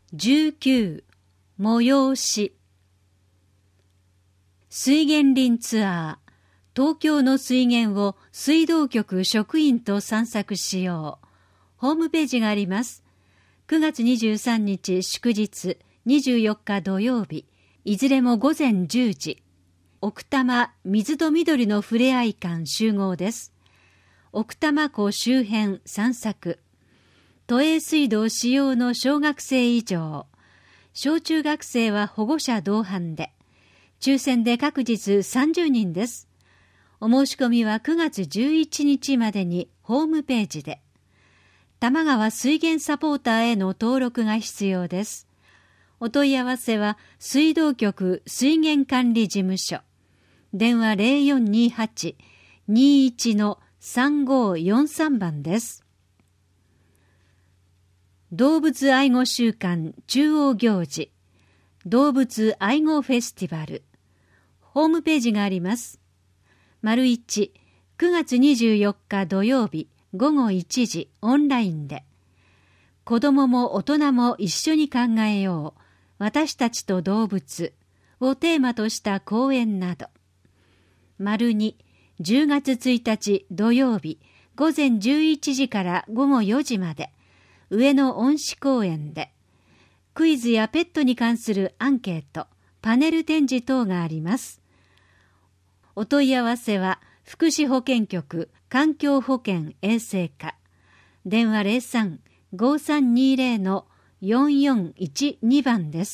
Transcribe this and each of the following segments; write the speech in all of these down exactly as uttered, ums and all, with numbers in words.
じゅうきゅう催し水源林ツアー、東京の水源を水道局職員と散策しよう。ホームページがあります。くがつにじゅうさんにち祝日、にじゅうよっか土曜日、いずれもごぜんじゅうじ。奥多摩水と緑のふれあい館集合です。奥多摩湖周辺散策。都営水道使用の小学生以上。小中学生は保護者同伴で。抽選で各日さんじゅうにんです。お申し込みはくがつじゅういちにちまでにホームページで。多摩川水源サポーターへの登録が必要です。お問い合わせは水道局水源管理事務所。電話 ゼロよんにはち にいち さんごよんさん 番です。動物愛護週間中央行事、動物愛護フェスティバル。ホームページがあります。丸いち、くがつにじゅうよっか土曜日ごごいちじオンラインで、子どもも大人も一緒に考えよう、私たちと動物をテーマとした講演など。丸に、じゅうがつついたち土曜日ごぜんじゅういちじからごごよじまで、上野恩賜公園で、クイズやペットに関するアンケート、パネル展示等があります。お問い合わせは、福祉保健局環境保険衛生課。電話 ゼロさん ごさんにゼロ よんよんいちに 番です。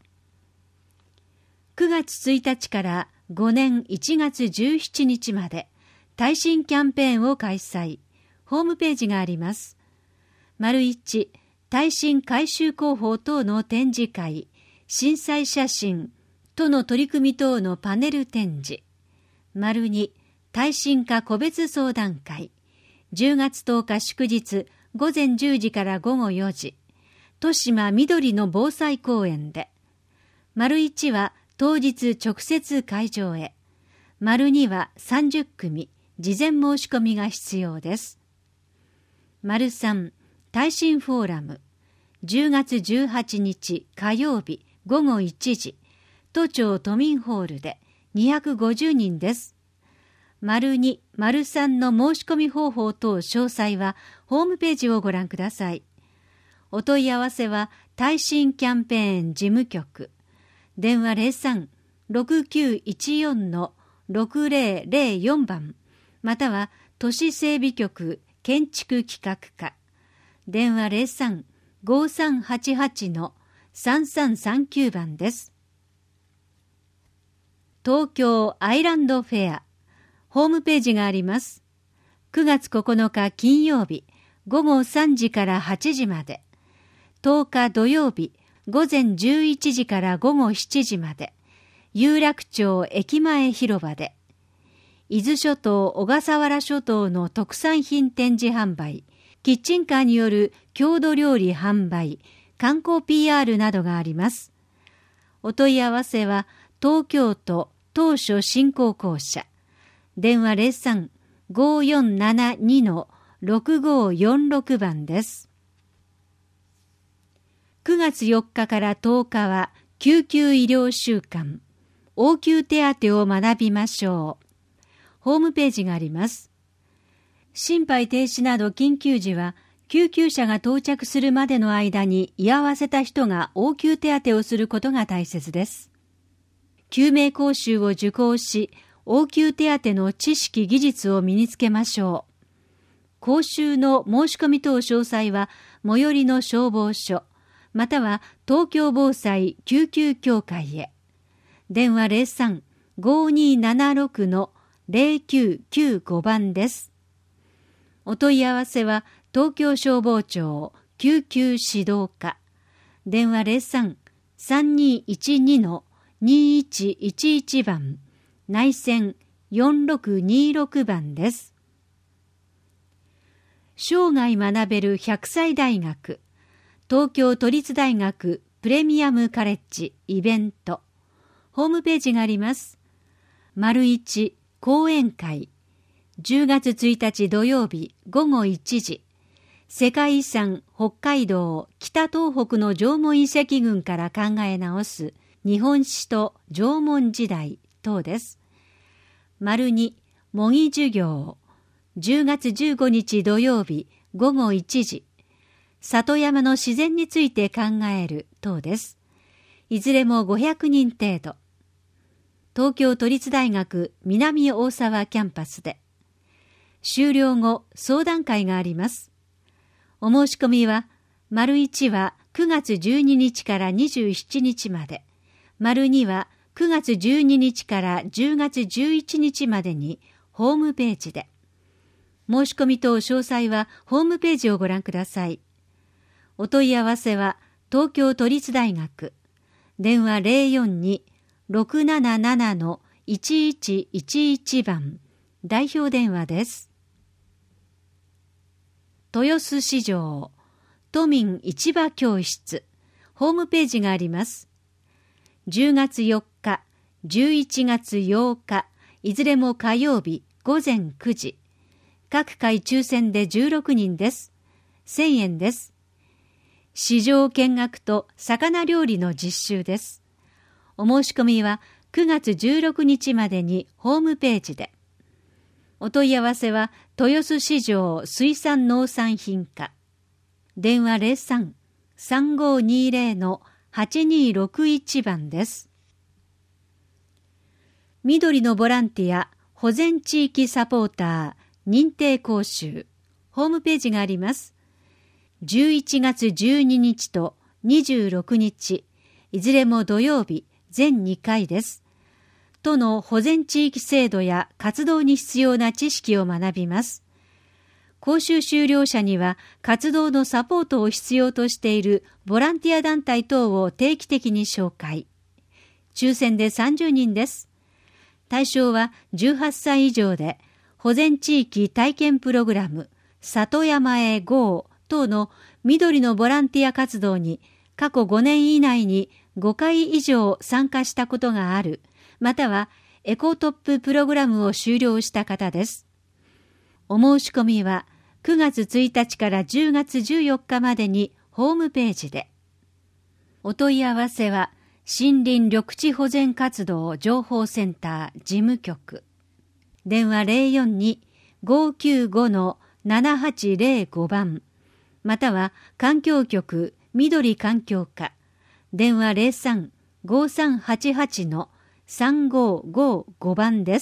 くがつついたちからごねんいちがつじゅうしちにちまで、耐震キャンペーンを開催。ホームページがあります。丸いち、耐震改修工法等の展示会、震災写真との取り組み等のパネル展示。丸に、耐震化個別相談会、じゅうがつとおか祝日ごぜんじゅうじからごごよじ、豊島緑の防災公園で。丸いちは当日直接会場へ。丸にはさんじゅっくみ、事前申し込みが必要です。丸さん、耐震フォーラム、じゅうがつじゅうはちにち火曜日ごごいちじ、都庁都民ホールでにひゃくごじゅうにんです。丸に、丸さんの申し込み方法等詳細はホームページをご覧ください。お問い合わせは耐震キャンペーン事務局。電話 ゼロさん ろくきゅういちよん ろくぜろぜろよん 番、または都市整備局建築企画課。電話 ゼロさん ごさんはちはち さんさんさんきゅう 番です。東京アイランドフェア、ホームページがあります。くがつここのか金曜日ごごさんじからはちじまで、とおか土曜日ごぜんじゅういちじからごごしちじまで、有楽町駅前広場で、伊豆諸島小笠原諸島の特産品展示販売、キッチンカーによる郷土料理販売、観光 ピーアール などがあります。お問い合わせは東京都当初振興公社。電話 ゼロさん ごよんななに ろくごよんろく 番です。くがつよっかからとおかは救急医療週間、応急手当を学びましょう。ホームページがあります。心肺停止など緊急時は、救急車が到着するまでの間に居合わせた人が応急手当をすることが大切です。救命講習を受講し、応急手当の知識技術を身につけましょう。講習の申し込み等詳細は、最寄りの消防署、または東京防災救急協会へ。電話 ゼロさん ごにーななろく ゼロきゅうきゅうご 番です。お問い合わせは東京消防庁救急指導課。電話 ゼロさん さんにいちに にいちいちいち 番、内線よんろくにろく 番です。生涯学べるひゃくさい大学、東京都立大学プレミアムカレッジイベント。ホームページがあります。丸一講演会、じゅうがつついたち土曜日ごごいちじ、世界遺産北海道北東北の縄文遺跡群から考え直す日本史と縄文時代等です。丸に模擬授業、じゅうがつじゅうごにち土曜日ごごいちじ、里山の自然について考える等です。いずれもごひゃくにん程度。東京都立大学南大沢キャンパスで。終了後、相談会があります。お申し込みは、丸いちはくがつじゅうににちからにじゅうしちにちまで、丸にはくがつじゅうににちからじゅうがつじゅういちにちまでにホームページで。申し込み等詳細はホームページをご覧ください。お問い合わせは東京都立大学、電話 ゼロよんに ろくなななのいちいちいちいち 番、代表電話です。豊洲市場都民市場教室ホームページがあります。じゅうがつよっか、じゅういちがつようか、いずれも火曜日ごぜんくじ。各回抽選でじゅうろくにんです。せんえんです。市場見学と魚料理の実習です。お申し込みはくがつじゅうろくにちまでにホームページで。お問い合わせは豊洲市場水産農産品課。電話 ゼロさん さんごにゼロ のはちにろくいち 番です。緑のボランティア保全地域サポーター認定講習ホームページがあります。じゅういちがつじゅうににちとにじゅうろくにち、いずれも土曜日全にかいです。都の保全地域制度や活動に必要な知識を学びます。講習修了者には活動のサポートを必要としているボランティア団体等を定期的に紹介。抽選でさんじゅうにんです。対象はじゅうはっさい以上で、保全地域体験プログラム、里山へ ゴー 等の緑のボランティア活動に過去ごねん以内にごかい以上参加したことがある、またはエコトッププログラムを修了した方です。お申し込みはくがつついたちからじゅうがつじゅうよっかまでにホームページで。お問い合わせは森林緑地保全活動情報センター事務局。電話 ゼロよんに ごきゅうご のななはちゼロご 番、または環境局緑環境課。電話 ゼロさん ごさんはちはち のさんごごご 番です。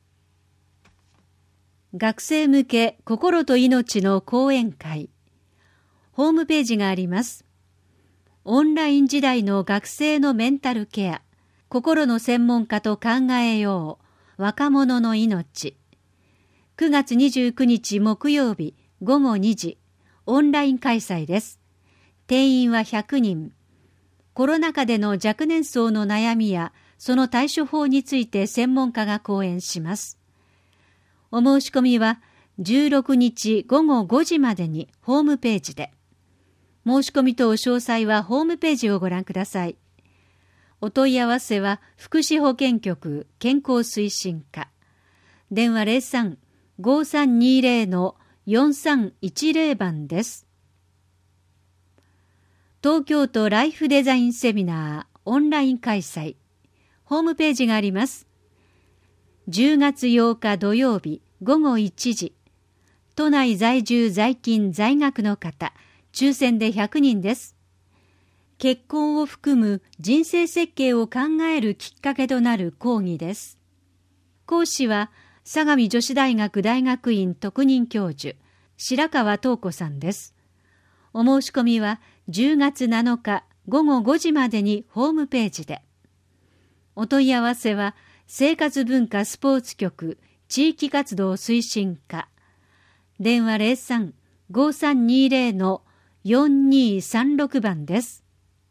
学生向け心と命の講演会。ホームページがあります。オンライン時代の学生のメンタルケア、心の専門家と考えよう、若者の命。くがつにじゅうくにち木曜日ごごにじ、オンライン開催です。定員はひゃくにん。コロナ禍での若年層の悩みやその対処法について専門家が講演します。お申し込みはじゅうろくにちごごごじまでにホームページで。申し込み等詳細はホームページをご覧ください。お問い合わせは福祉保健局健康推進課。電話 ゼロさん ごさんにゼロ のよんさんいちゼロ 番です。東京都ライフデザインセミナーオンライン開催。ホームページがあります。じゅうがつようか土曜日ごごいちじ。都内在住在勤在学の方、抽選でひゃくにんです。結婚を含む人生設計を考えるきっかけとなる講義です。講師は相模女子大学大学院特任教授、白川東子さんです。お申し込みはじゅうがつなのかごごごじまでにホームページで。お問い合わせは生活文化スポーツ局地域活動推進課。電話 ゼロさん ごさんにゼロ のよんにさんろく 番です。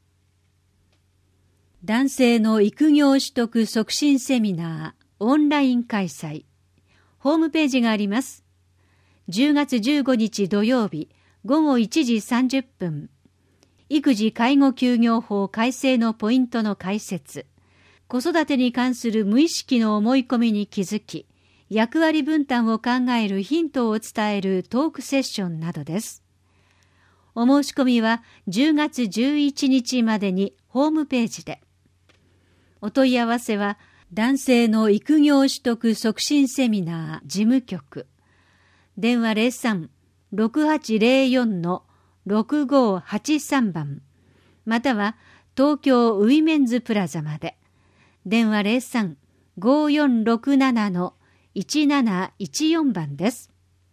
男性の育業取得促進セミナーオンライン開催。ホームページがあります。じゅうがつじゅうごにち土曜日ごごいちじさんじゅっぷん。育児介護休業法改正のポイントの解説。子育てに関する無意識の思い込みに気づき、役割分担を考えるヒントを伝えるトークセッションなどです。 お申し込みはじゅうがつじゅういちにちまでにホームページで。お問い合わせは男性の育業取得促進セミナー事務局。電話 ゼロさん ろくはちゼロよん ろくごはちさん 番、または東京ウィメンズプラザまで。電話 ゼロさん ごよんろくなな いちなないちよん 番です。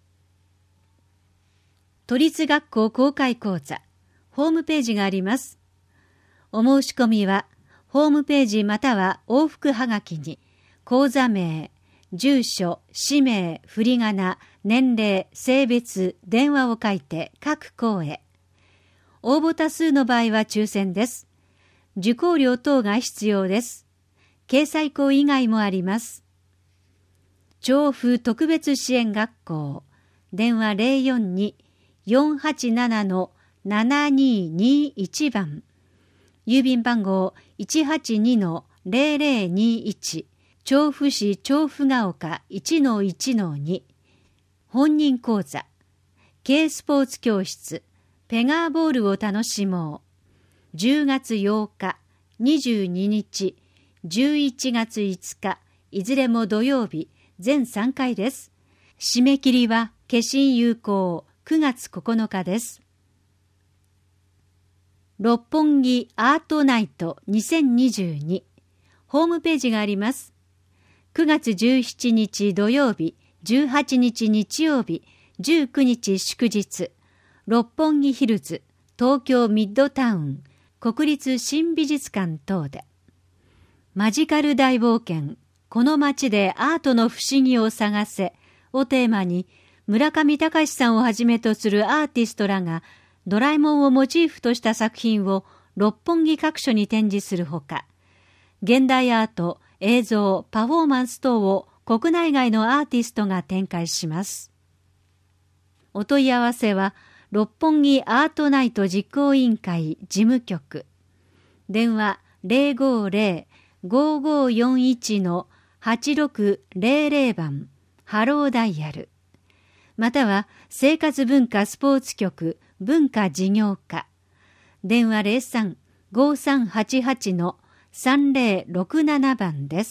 都立学校公開講座、ホームページがあります。お申し込みは、ホームページまたは往復はがきに、講座名、住所、氏名、振り仮名、年齢、性別、電話を書いて各校へ。応募多数の場合は抽選です。受講料等が必要です。掲載校以外もあります。調布特別支援学校、電話 ゼロよんに よんはちなな ななににいち 番、郵便番号 いちはちに ゼロゼロにいち、調布市調布が丘 いちのいちのに、本人講座、Kスポーツ教室、ペガーボールを楽しもう、じゅうがつようか、にじゅうににち、じゅういちがついつか、いずれも土曜日、全さんかいです。締め切りは消印有効くがつここのかです。六本木アートナイトにせんにじゅうに、ホームページがあります。くがつじゅうしちにち土曜日、じゅうはちにち日曜日、じゅうくにち祝日、六本木ヒルズ、東京ミッドタウン、国立新美術館等で。マジカル大冒険、この街でアートの不思議を探せをテーマに、村上隆さんをはじめとするアーティストらがドラえもんをモチーフとした作品を六本木各所に展示するほか、現代アート、映像、パフォーマンス等を国内外のアーティストが展開します。お問い合わせは六本木アートナイト実行委員会事務局、電話 ゼロごゼロ ごごよんいち はちろくゼロゼロ 番、ハローダイヤル、または生活文化スポーツ局文化事業課、電話 ゼロさん ごさんはちはち さんゼロろくなな 番です。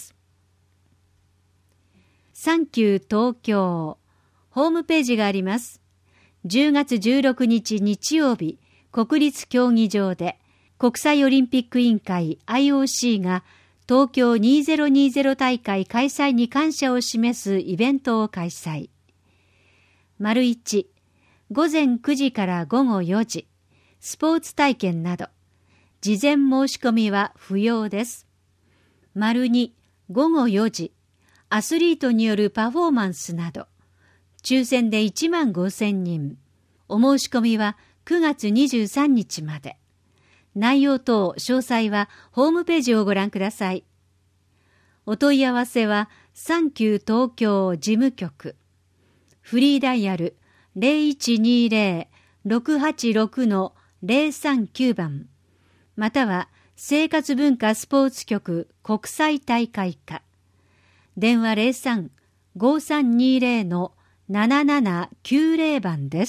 サンキュー東京、ホームページがあります。じゅうがつじゅうろくにち日曜日、国立競技場で国際オリンピック委員会 アイオーシー が東京にせんにじゅう大会開催に感謝を示すイベントを開催。丸いち、ごぜんくじからごごよじ、スポーツ体験など、事前申し込みは不要です。丸に、ごごよじ、アスリートによるパフォーマンスなど、抽選でいちまんごせんにん、お申し込みはくがつにじゅうさんにちまで。内容等詳細はホームページをご覧ください。お問い合わせはサンキュー東京事務局、フリーダイヤル ゼロいちにゼロ ろくはちろく ゼロさんきゅう 番、または生活文化スポーツ局国際大会課、電話 ゼロさん ごさんにゼロ ななななきゅうゼロ 番です。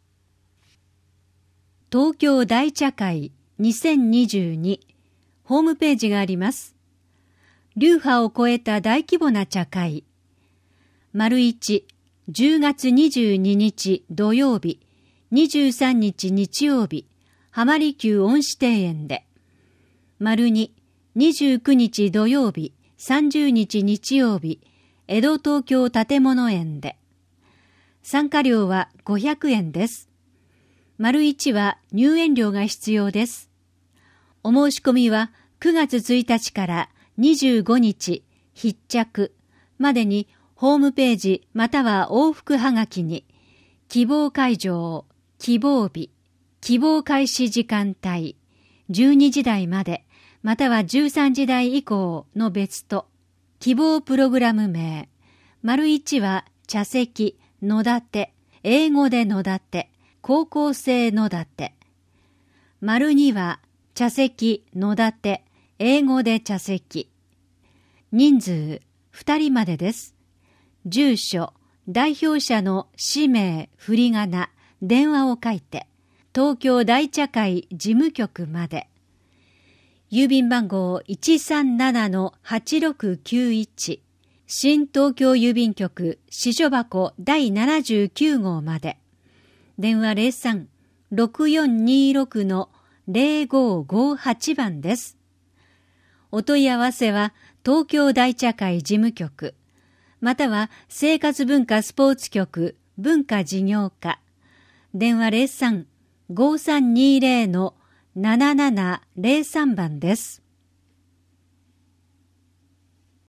東京大茶会にせんにじゅうに、ホームページがあります。流派を超えた大規模な茶会。丸一、じゅうがつにじゅうににち土曜日、にじゅうさんにち日曜日、浜離宮恩賜庭園で。丸二、にじゅうくにち土曜日、さんじゅうにち日曜日、江戸東京建物園で。参加料はごひゃくえんです。丸一は入園料が必要です。お申し込みはくがつついたちからにじゅうごにち必着までにホームページまたは往復はがきに希望会場、希望日、希望開始時間帯、じゅうにじだいまでまたはじゅうさんじだい以降の別途、希望プログラム名、丸一は茶席、野立て、英語で野立て、高校生野立て。丸二は茶席、野立て、英語で茶席。人数、二人までです。住所、代表者の氏名、振り仮名、電話を書いて、 東京大茶会事務局まで。郵便番号 いちさんななのはちろくきゅういち、新東京郵便局支所箱だいななじゅうきゅう号まで。電話 ゼロさん ろくよんにろく のゼロごごはち 番です。お問い合わせは東京大茶会事務局、または生活文化スポーツ局文化事業課。電話 ゼロさん ごさんにゼロ のななななゼロさん 番です。